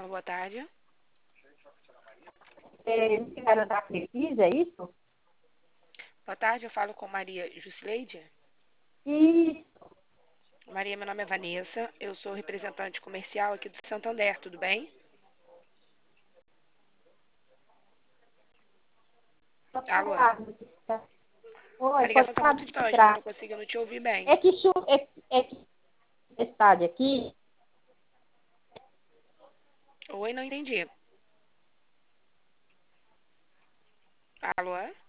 Boa tarde. Ligaram da Crefisa, é isso? Boa tarde, eu falo com Maria Jusileide. Isso. Maria, meu nome é Vanessa, eu sou representante comercial aqui do Santander, tudo bem? Pode Alô? falar. A Oi, ligação pode está falar muito do que se distante, eu não trata. estou conseguindo te ouvir bem. É que tempestade aqui. Oi, não entendi. Alô?